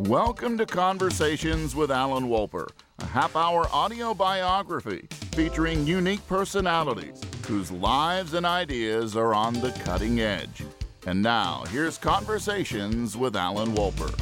Welcome to Conversations with Alan Wolper, a half-hour audio biography featuring unique personalities whose lives and ideas are on the cutting edge. And now, here's Conversations with Alan Wolper.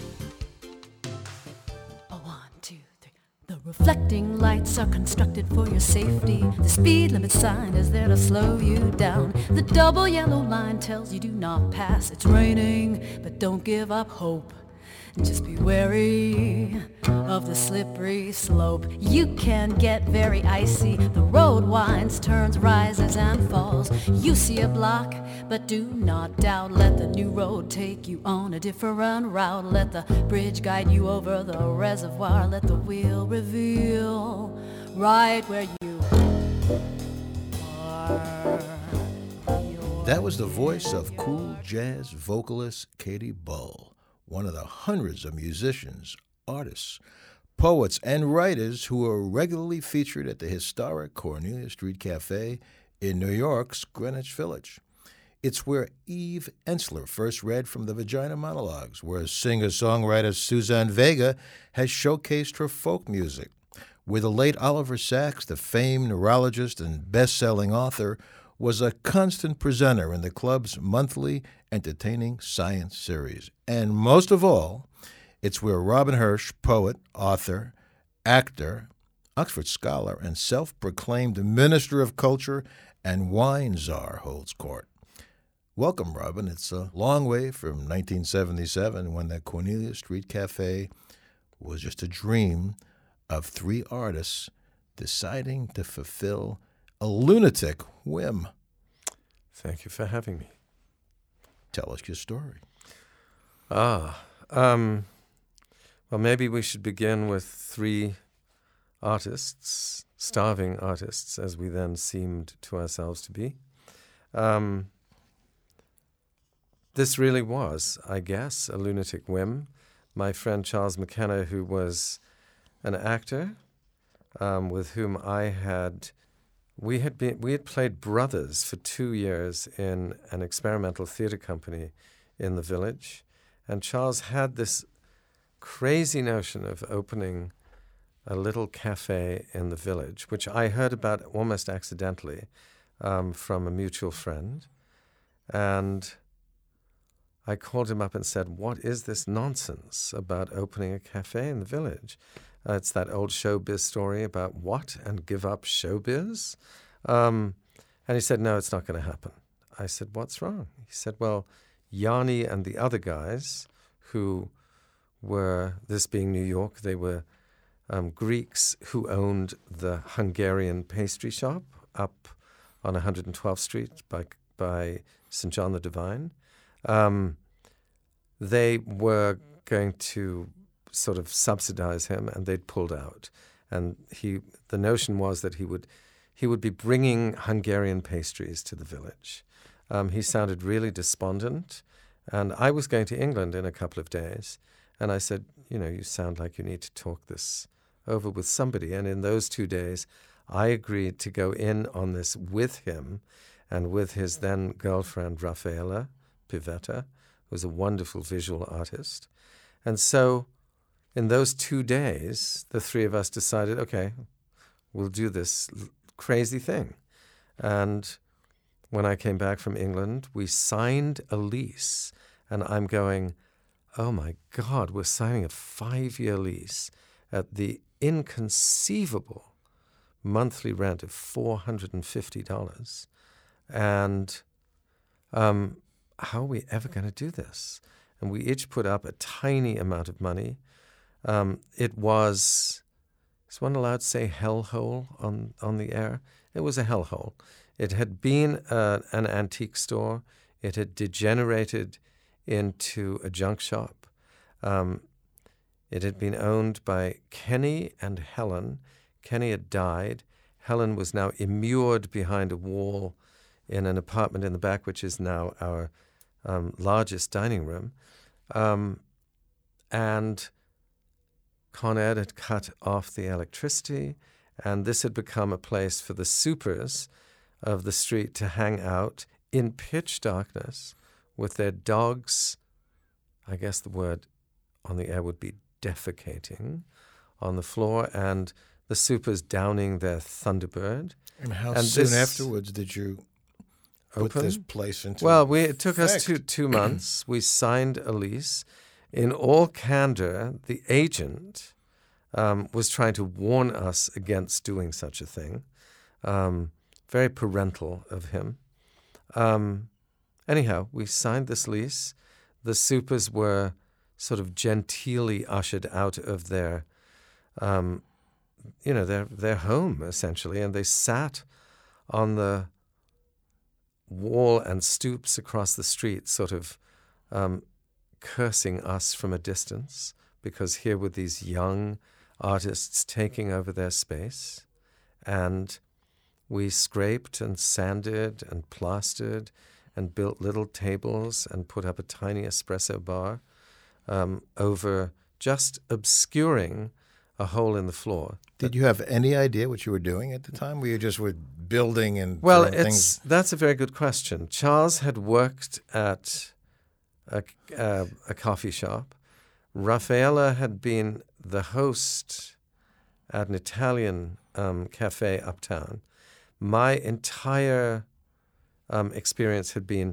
The reflecting lights are constructed for your safety. The speed limit sign is there to slow you down. The double yellow line tells you do not pass. It's raining, but don't give up hope. Just be wary of the slippery slope. You can get very icy. The road winds, turns, rises, and falls. You see a block, but do not doubt. Let the new road take you on a different route. Let the bridge guide you over the reservoir. Let the wheel reveal right where you are. That was the voice of cool jazz vocalist Katie Bull, one of the hundreds of musicians, artists, poets, and writers who are regularly featured at the historic Cornelia Street Cafe in New York's Greenwich Village. It's where Eve Ensler first read from the Vagina Monologues, where singer-songwriter Suzanne Vega has showcased her folk music, where the late Oliver Sacks, the famed neurologist and best-selling author, was a constant presenter in the club's monthly entertaining science series. And most of all, it's where Robin Hirsch, poet, author, actor, Oxford scholar, and self-proclaimed minister of culture and wine czar holds court. Welcome, Robin. It's a long way from 1977 when the Cornelia Street Cafe was just a dream of three artists deciding to fulfill a lunatic whim. Thank you for having me. Tell us your story. Well, maybe we should begin with three artists, starving artists, as we then seemed to ourselves to be. This really was, I guess, a lunatic whim. My friend Charles McKenna, who was an actor with whom we had played brothers for 2 years in an experimental theater company in the village. And Charles had this crazy notion of opening a little cafe in the village, which I heard about almost accidentally from a mutual friend. And I called him up and said, "What is this nonsense about opening a cafe in the village?" It's that old showbiz story about what and give up showbiz. And he said, "No, it's not going to happen." I said, "What's wrong?" He said, "Well, Yanni and the other guys who were, this being New York, they were Greeks who owned the Hungarian pastry shop up on 112th Street by St. John the Divine. They were going to sort of subsidize him, and they'd pulled out. And the notion was that he would be bringing Hungarian pastries to the village. He sounded really despondent, and I was going to England in a couple of days, and I said, "You sound like you need to talk this over with somebody." And in those 2 days, I agreed to go in on this with him and with his then girlfriend, Raffaella Pivetta, who was a wonderful visual artist. And so in those 2 days, the three of us decided, okay, we'll do this crazy thing. And when I came back from England, we signed a lease. And I'm going, oh my God, we're signing a 5-year lease at the inconceivable monthly rent of $450. And how are we ever going to do this? And we each put up a tiny amount of money. It was, is one allowed to say hellhole on the air? It was a hellhole. It had been an antique store. It had degenerated into a junk shop. It had been owned by Kenny and Helen. Kenny had died. Helen was now immured behind a wall in an apartment in the back, which is now our largest dining room. And Con Ed had cut off the electricity, and this had become a place for the supers of the street to hang out in pitch darkness with their dogs, I guess the word on the air would be defecating on the floor, and the supers downing their Thunderbird. And how soon afterwards did you put this place into it took us 2 months. We signed a lease. In all candor, the agent was trying to warn us against doing such a thing. Very parental of him. Anyhow, we signed this lease. The supers were sort of genteelly ushered out of their their home, essentially, and they sat on the wall and stoops across the street, sort of cursing us from a distance, because here were these young artists taking over their space, and we scraped and sanded and plastered and built little tables and put up a tiny espresso bar over just obscuring a hole in the floor. Did you have any idea what you were doing at the time? Were you just building and things? That's a very good question. Charles had worked at a coffee shop. Raffaella had been the host at an Italian cafe uptown. My entire experience had been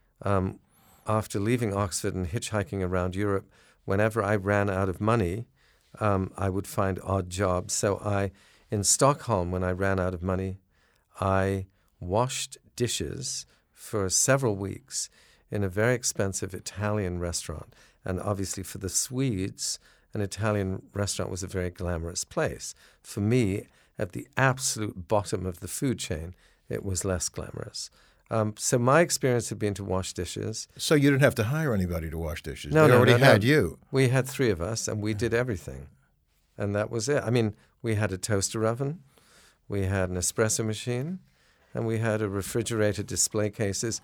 after leaving Oxford and hitchhiking around Europe. Whenever I ran out of money, I would find odd jobs. So in Stockholm, when I ran out of money, I washed dishes for several weeks in a very expensive Italian restaurant. And obviously for the Swedes, an Italian restaurant was a very glamorous place. For me, at the absolute bottom of the food chain, it was less glamorous. So my experience had been to wash dishes. So you didn't have to hire anybody to wash dishes. No, they already had you. We had 3 of us, and we did everything. And that was it. I mean, we had a toaster oven, we had an espresso machine, and we had a refrigerated display case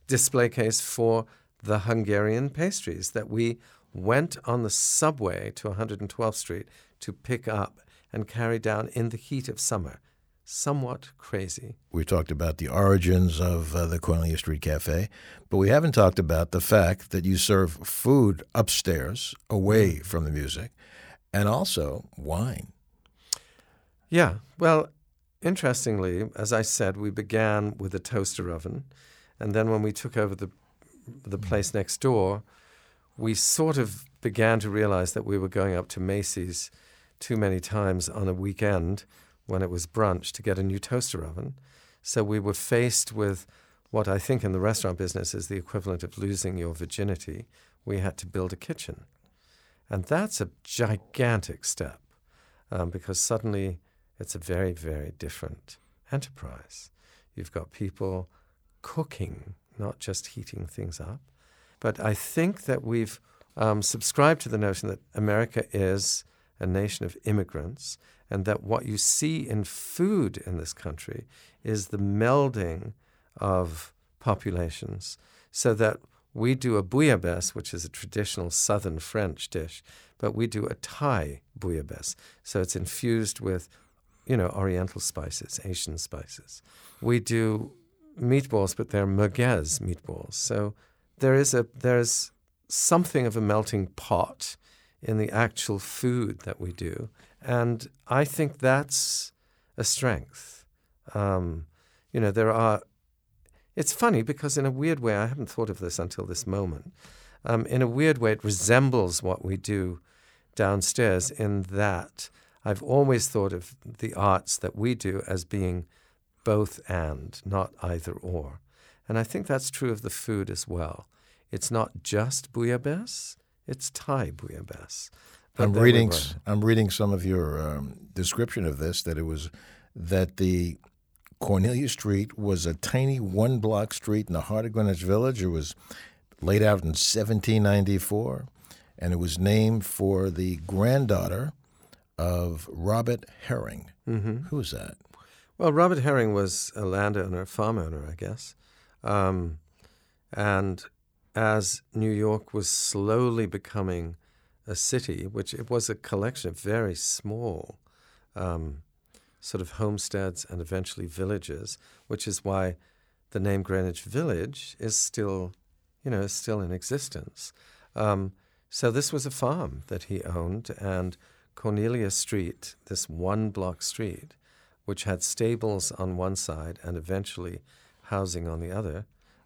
for the Hungarian pastries that we went on the subway to 112th Street to pick up and carry down in the heat of summer. Somewhat crazy. We talked about the origins of the Cornelia Street Cafe, but we haven't talked about the fact that you serve food upstairs, away from the music, and also wine. Yeah. Well, interestingly, as I said, we began with a toaster oven, and then when we took over the place next door, we sort of began to realize that we were going up to Macy's too many times on a weekend when it was brunch to get a new toaster oven. So we were faced with what I think in the restaurant business is the equivalent of losing your virginity. We had to build a kitchen. And that's a gigantic step because suddenly it's a very, very different enterprise. You've got people cooking, not just heating things up. But I think that we've subscribed to the notion that America is a nation of immigrants, and that what you see in food in this country is the melding of populations, so that we do a bouillabaisse, which is a traditional southern French dish, but we do a Thai bouillabaisse. So it's infused with, Oriental spices, Asian spices. We do meatballs, but they're merguez meatballs. So there's something of a melting pot in the actual food that we do. And I think that's a strength. It's funny because in a weird way, I haven't thought of this until this moment. In a weird way, it resembles what we do downstairs in that I've always thought of the arts that we do as being both and, not either or. And I think that's true of the food as well. It's not just bouillabaisse, it's Thai bouillabaisse. I'm reading some of your description of this, that the Cornelia Street was a tiny one-block street in the heart of Greenwich Village. It was laid out in 1794, and it was named for the granddaughter of Robert Herring. Mm-hmm. Who's that? Well, Robert Herring was a landowner, farm owner, I guess. And as New York was slowly becoming a city, which it was a collection of very small sort of homesteads and eventually villages, which is why the name Greenwich Village is still in existence. So this was a farm that he owned, and Cornelia Street, this one-block street, which had stables on one side and eventually housing on the other,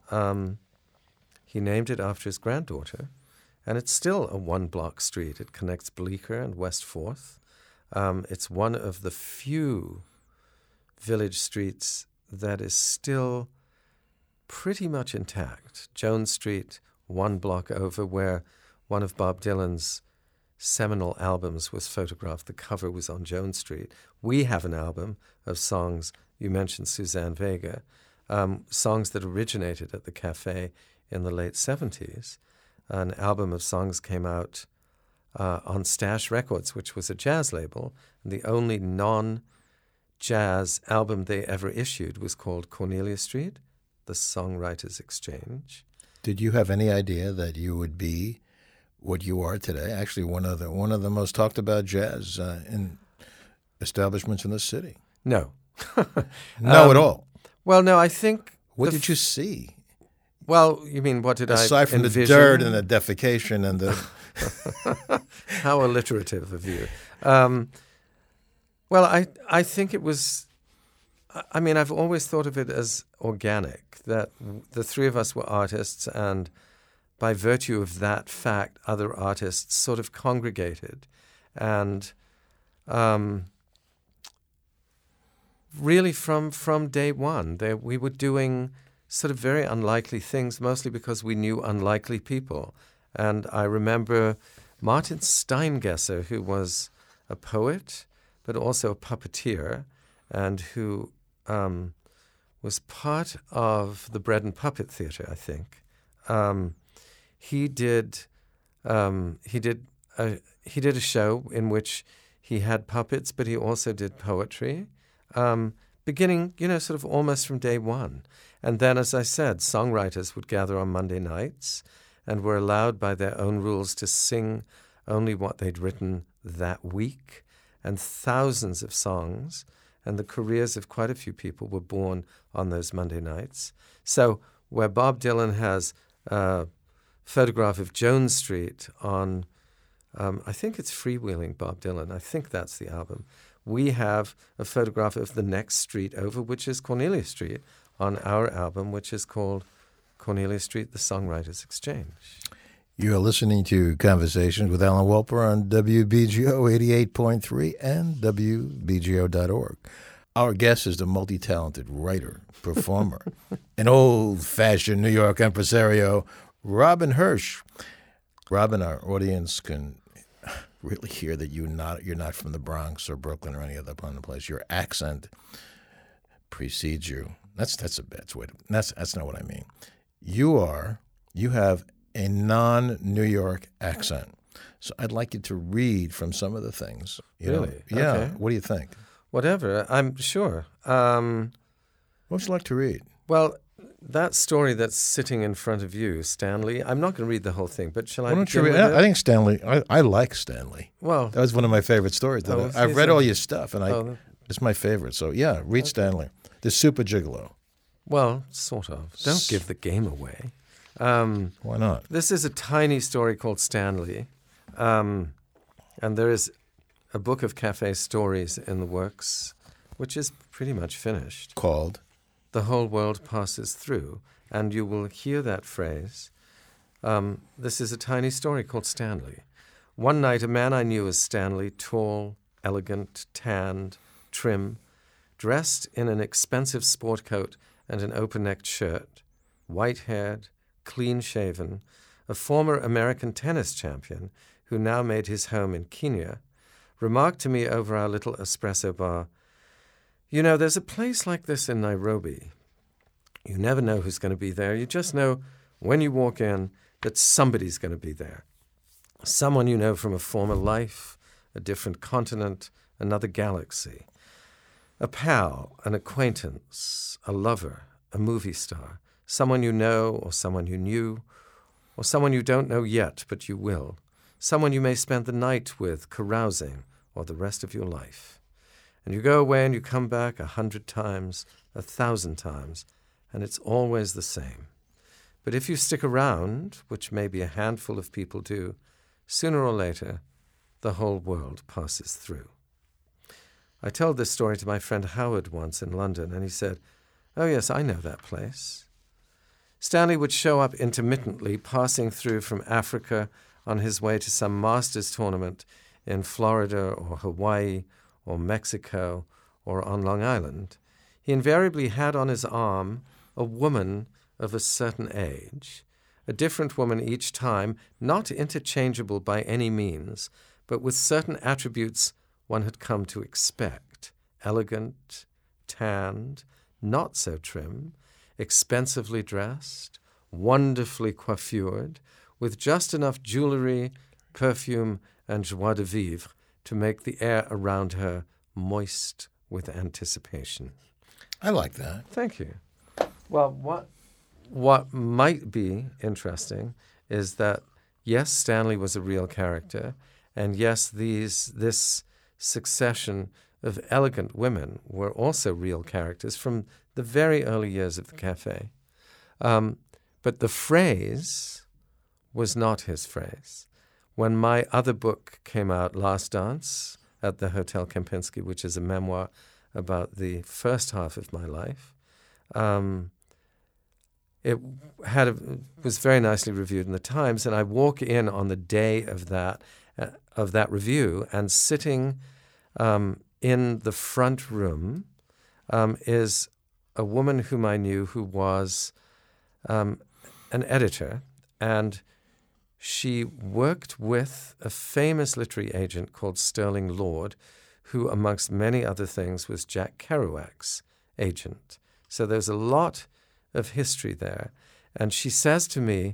he named it after his granddaughter, and it's still a one-block street. It connects Bleecker and West 4th. It's one of the few village streets that is still pretty much intact. Jones Street, one block over, where one of Bob Dylan's seminal albums was photographed. The cover was on Jones Street. We have an album of songs. You mentioned Suzanne Vega, songs that originated at the cafe in the late 70s. An album of songs came out on Stash Records, which was a jazz label. And the only non-jazz album they ever issued was called Cornelia Street, The Songwriters Exchange. Did you have any idea that you would be what you are today? Actually, one of the most talked about jazz in establishments in the city. No. No, at all. Well, no, I think... What did you see? Well, you mean what did Aside from envision? the dirt and the defecation and the... How alliterative of you. Well, I think it was... I mean, I've always thought of it as organic, that the three of us were artists, and by virtue of that fact, other artists sort of congregated. And really from day one, we were doing sort of very unlikely things, mostly because we knew unlikely people. And I remember Martin Steingesser, who was a poet, but also a puppeteer, and who was part of the Bread and Puppet Theater, I think. He did a show in which he had puppets, but he also did poetry, beginning, sort of almost from day one. And then, as I said, songwriters would gather on Monday nights and were allowed by their own rules to sing only what they'd written that week, and thousands of songs, and the careers of quite a few people were born on those Monday nights. So where Bob Dylan has a photograph of Jones Street on, I think it's Freewheeling Bob Dylan, I think that's the album, we have a photograph of the next street over, which is Cornelia Street, on our album, which is called Cornelia Street, The Songwriters Exchange. You are listening to Conversations with Alan Wolper on WBGO 88.3 and WBGO.org. Our guest is the multi-talented writer, performer, an old-fashioned New York impresario, Robin Hirsch. Robin, our audience can really hear that you're not from the Bronx or Brooklyn or any other place. Your accent precedes you. That's not what I mean. You have a non-New York accent. So I'd like you to read from some of the things. Really? Yeah. Okay. What do you think? Whatever. I'm sure. What would you like to read? Well, that story that's sitting in front of you, Stanley, I'm not going to read the whole thing, but shall I begin with it? I think Stanley, I like Stanley. Well, that was one of my favorite stories. I've read all your stuff, and it's my favorite. So, yeah, read Stanley. The Super Gigolo. Well, sort of. Don't give the game away. Why not? This is a tiny story called Stanley, and there is a book of cafe stories in the works, which is pretty much finished. Called? The Whole World Passes Through, and you will hear that phrase. This is a tiny story called Stanley. One night, a man I knew as Stanley, tall, elegant, tanned, trim, dressed in an expensive sport coat and an open-necked shirt, white-haired, clean-shaven, a former American tennis champion who now made his home in Kenya, remarked to me over our little espresso bar, "You know, there's a place like this in Nairobi. You never know who's going to be there. You just know when you walk in that somebody's going to be there. Someone you know from a former life, a different continent, another galaxy. A pal, an acquaintance, a lover, a movie star, someone you know or someone you knew, or someone you don't know yet but you will, someone you may spend the night with carousing or the rest of your life. And you go away and you come back 100 times, 1,000 times, and it's always the same. But if you stick around, which maybe a handful of people do, sooner or later, the whole world passes through. I told this story to my friend Howard once in London, and he said, "Oh yes, I know that place." Stanley would show up intermittently, passing through from Africa on his way to some Masters tournament in Florida or Hawaii or Mexico or on Long Island. He invariably had on his arm a woman of a certain age, a different woman each time, not interchangeable by any means, but with certain attributes one had come to expect: elegant, tanned, not so trim, expensively dressed, wonderfully coiffured, with just enough jewelry, perfume, and joie de vivre to make the air around her moist with anticipation. I like that. Thank you. Well, what might be interesting is that, yes, Stanley was a real character, and yes, this succession of elegant women were also real characters from the very early years of the cafe. But the phrase was not his phrase. When my other book came out, Last Dance, at the Hotel Kempinski, which is a memoir about the first half of my life, it was very nicely reviewed in the Times, and I walk in on the day of that review, and sitting in the front room is a woman whom I knew who was an editor, and she worked with a famous literary agent called Sterling Lord, who, amongst many other things, was Jack Kerouac's agent. So there's a lot of history there. And she says to me,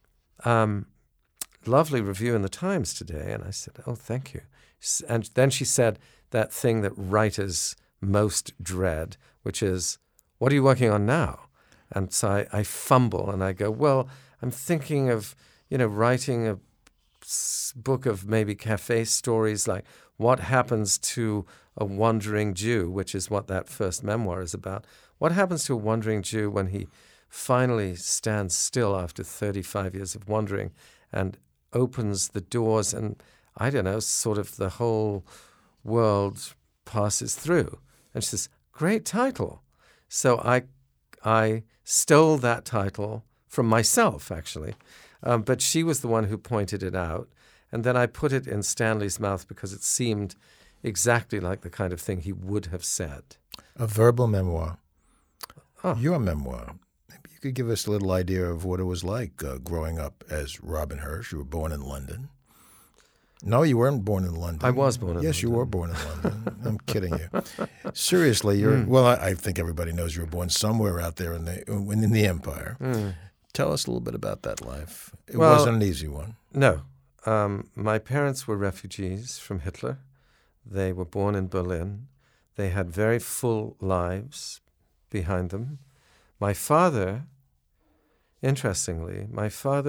"Lovely review in the Times today." And I said, "Oh, thank you." And then she said that thing that writers most dread, which is, "What are you working on now?" And so I fumble and I go, "Well, I'm thinking of, writing a book of maybe cafe stories, like what happens to a wandering Jew," which is what that first memoir is about. What happens to a wandering Jew when he finally stands still after 35 years of wandering and opens the doors and, I don't know, sort of the whole world passes through? And she says, "Great title." So I stole that title from myself, actually. But she was the one who pointed it out. And then I put it in Stanley's mouth because it seemed exactly like the kind of thing he would have said. A verbal memoir. Oh. Your memoir. Maybe you could give us a little idea of what it was like growing up as Robin Hirsch. You were born in London. No, you weren't born in London. I was born in London. Yes, you were born in London. I'm kidding you. Seriously, I think everybody knows you were born somewhere out there in the Empire. Tell us a little bit about that life. It wasn't an easy one. No. My parents were refugees from Hitler. They were born in Berlin. They had very full lives behind them. My father, interestingly,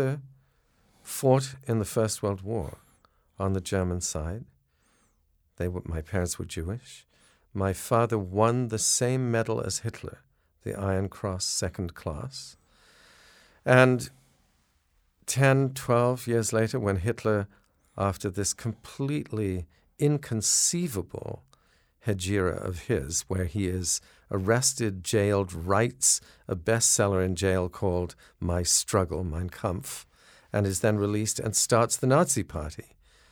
fought in the First World War on the German side. My parents were Jewish. My father won the same medal as Hitler, the Iron Cross Second Class. And 10, 12 years later, when Hitler, after this completely inconceivable hegira of his, where he is arrested, jailed, writes a bestseller in jail called My Struggle, Mein Kampf, and is then released and starts the Nazi Party.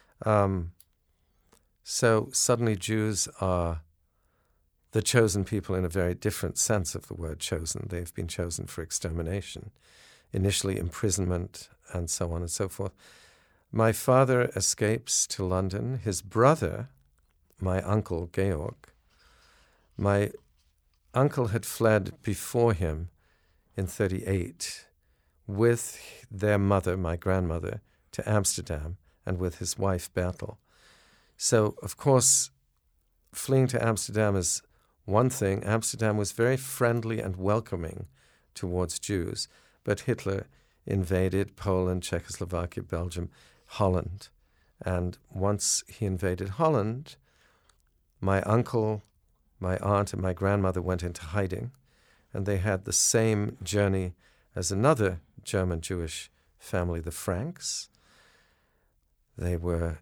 So suddenly Jews are the chosen people in a very different sense of the word chosen. They've been chosen for extermination, initially imprisonment, and so on and so forth. My father escapes to London. His brother, my uncle Georg, my uncle had fled before him in 1938 with their mother, my grandmother, to Amsterdam, and with his wife Bertel. So, of course, fleeing to Amsterdam is one thing. Amsterdam was very friendly and welcoming towards Jews, but Hitler invaded Poland, Czechoslovakia, Belgium, Holland. And once he invaded Holland, my uncle, my aunt, and my grandmother went into hiding, and they had the same journey as another German Jewish family, the Franks. They were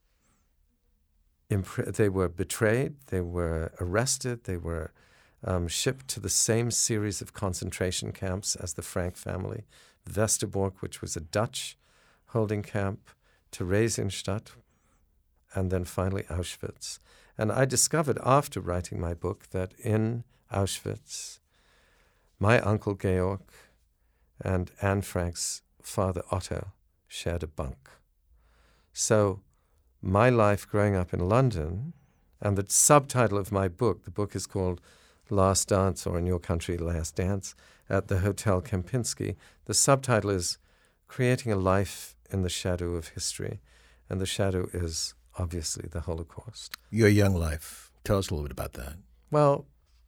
betrayed, they were arrested, they were shipped to the same series of concentration camps as the Frank family, Westerbork, which was a Dutch holding camp, Theresienstadt, and then finally Auschwitz. And I discovered after writing my book that in Auschwitz, my uncle Georg and Anne Frank's father Otto shared a bunk. So my life growing up in London, and the subtitle of my book, the book is called Last Dance, or in your country, Last Dance, at the Hotel Kempinski. The subtitle is Creating a Life in the Shadow of History, and the shadow is obviously the Holocaust. Your young life. Tell us a little bit about that. Well,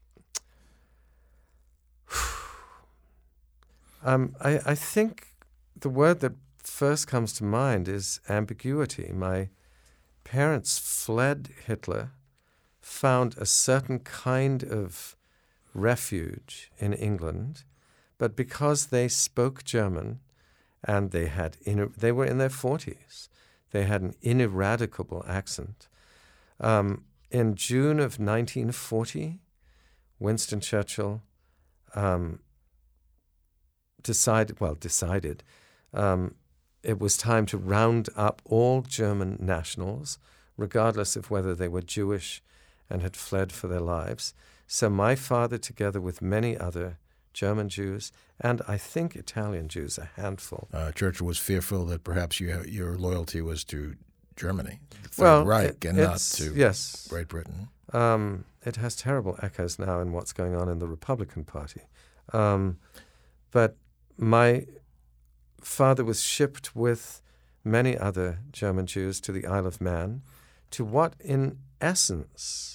I think the word that first comes to mind is ambiguity. My parents fled Hitler, found a certain kind of refuge in England, but because they spoke German and they were in their 40s, they had an ineradicable accent. In June of 1940, Winston Churchill decided it was time to round up all German nationals, regardless of whether they were Jewish and had fled for their lives. So my father, together with many other German Jews, and I think Italian Jews, a handful. Churchill was fearful that perhaps your loyalty was to Germany, the Third Reich, and not to Great Britain. It has terrible echoes now in what's going on in the Republican Party. But my father was shipped with many other German Jews to the Isle of Man, to what in essence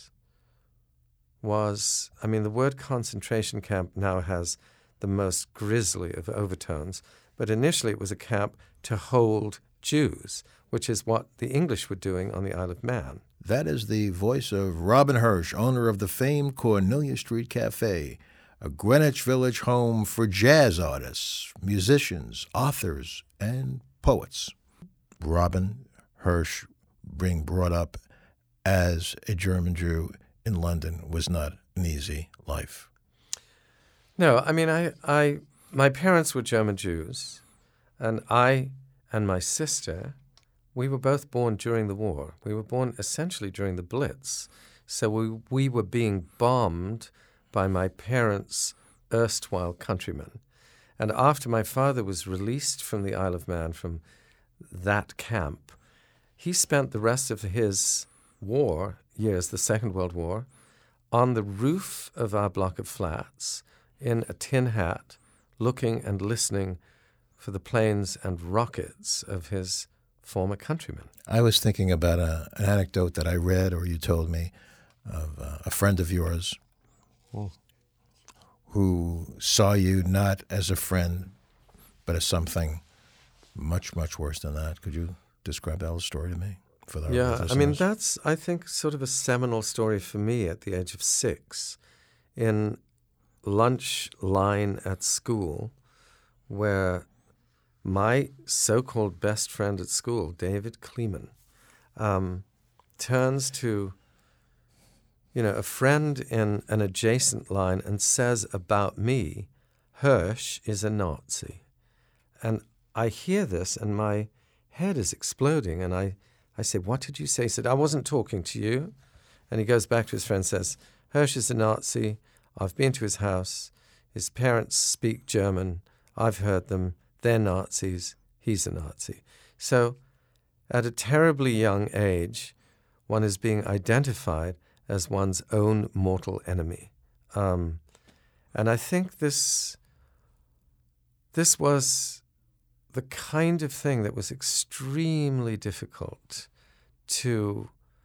was, the word concentration camp now has the most grisly of overtones, but initially it was a camp to hold Jews, which is what the English were doing on the Isle of Man. That is the voice of Robin Hirsch, owner of the famed Cornelia Street Cafe, a Greenwich Village home for jazz artists, musicians, authors, and poets. Robin Hirsch, being brought up as a German Jew in London, was not an easy life. No, my parents were German Jews, and I and my sister, we were both born during the war. We were born essentially during the Blitz. So we were being bombed by my parents' erstwhile countrymen. And after my father was released from the Isle of Man, from that camp, he spent the rest of his war years, the Second World War, on the roof of our block of flats in a tin hat, looking and listening for the planes and rockets of his former countrymen. I was thinking about an anecdote that I read, or you told me, of a friend of yours who saw you not as a friend, but as something much, much worse than that. Could you describe that little story to me? That's, I think, sort of a seminal story for me at the age of 6, in lunch line at school, where my so-called best friend at school, David Kleeman, turns to a friend in an adjacent line and says about me, Hirsch is a Nazi. And I hear this and my head is exploding, and I say, what did you say? He said, I wasn't talking to you. And he goes back to his friend and says, Hirsch is a Nazi. I've been to his house. His parents speak German. I've heard them. They're Nazis. He's a Nazi. So at a terribly young age, one is being identified as one's own mortal enemy. And I think this was the kind of thing that was extremely difficult to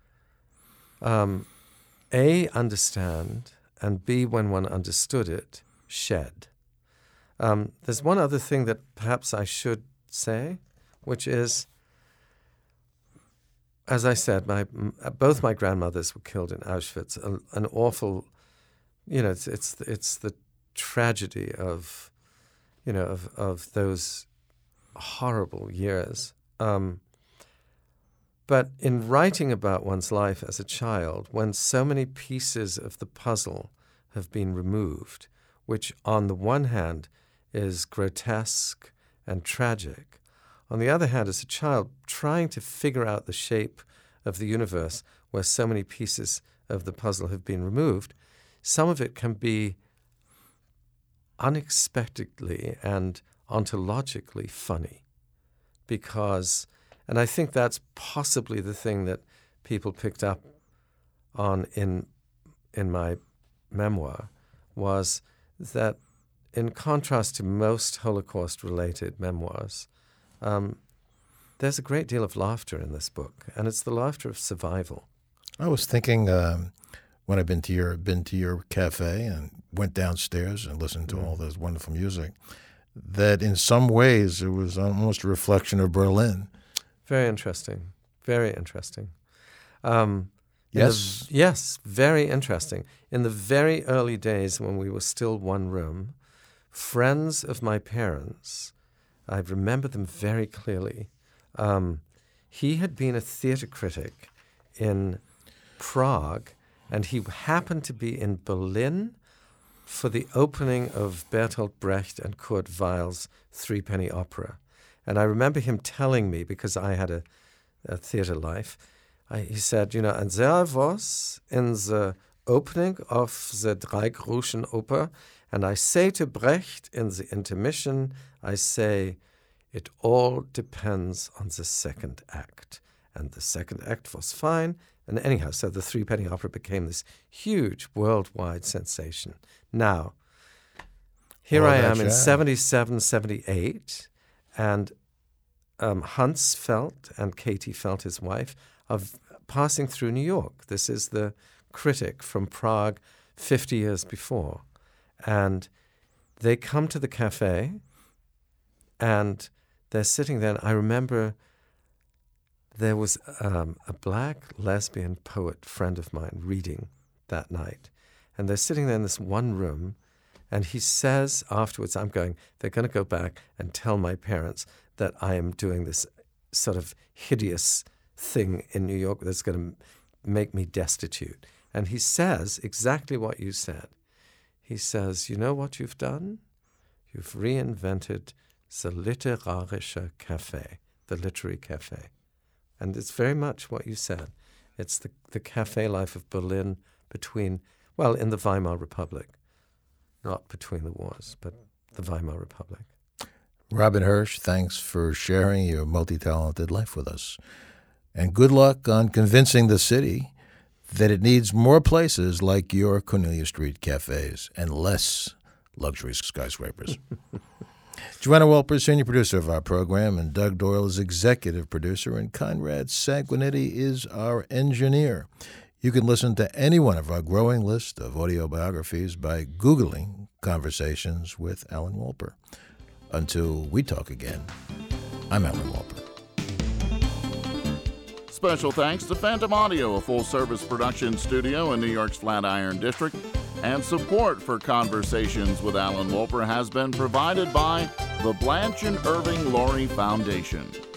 A, understand, and B, when one understood it, shed. There's one other thing that perhaps I should say, which is, as I said, both my grandmothers were killed in Auschwitz. An awful, it's the tragedy of those horrible years. But in writing about one's life as a child, when so many pieces of the puzzle have been removed, which on the one hand is grotesque and tragic, on the other hand, as a child, trying to figure out the shape of the universe where so many pieces of the puzzle have been removed, some of it can be unexpectedly and ontologically funny. Because, and I think that's possibly the thing that people picked up on in my memoir, was that in contrast to most Holocaust-related memoirs, there's a great deal of laughter in this book, and it's the laughter of survival. I was thinking when I've been to your cafe and went downstairs and listened to all this wonderful music, that in some ways it was almost a reflection of Berlin. Very interesting. Very interesting. Yes? Yes, very interesting. In the very early days when we were still one room, friends of my parents, I remember them very clearly. He had been a theater critic in Prague, and he happened to be in Berlin for the opening of Bertolt Brecht and Kurt Weill's Threepenny Opera. And I remember him telling me, because I had a theater life, he said, and there I was in the opening of the Drei Groschen Oper, and I say to Brecht in the intermission, I say, it all depends on the second act. And the second act was fine. And anyhow, so the Threepenny Opera became this huge worldwide sensation. Now, here I am in 77, 78, and Hans Felt and Katie Felt, his wife, are passing through New York. This is the critic from Prague 50 years before. And they come to the cafe, and they're sitting there. And I remember there was a black lesbian poet friend of mine reading that night. And they're sitting there in this one room, and he says afterwards, they're going to go back and tell my parents that I am doing this sort of hideous thing in New York that's going to make me destitute. And he says exactly what you said. He says, you know what you've done? You've reinvented the literarische Café, the literary cafe. And it's very much what you said. It's the cafe life of Berlin in the Weimar Republic. Not between the wars, but the Weimar Republic. Robin Hirsch, thanks for sharing your multi-talented life with us. And good luck on convincing the city that it needs more places like your Cornelia Street cafes and less luxury skyscrapers. Joanna Wolper, senior producer of our program, and Doug Doyle is executive producer, and Conrad Sanguinetti is our engineer. You can listen to any one of our growing list of audio biographies by Googling Conversations with Alan Wolper. Until we talk again, I'm Alan Wolper. Special thanks to Phantom Audio, a full-service production studio in New York's Flatiron District. And support for Conversations with Alan Wolper has been provided by the Blanche and Irving Laurie Foundation.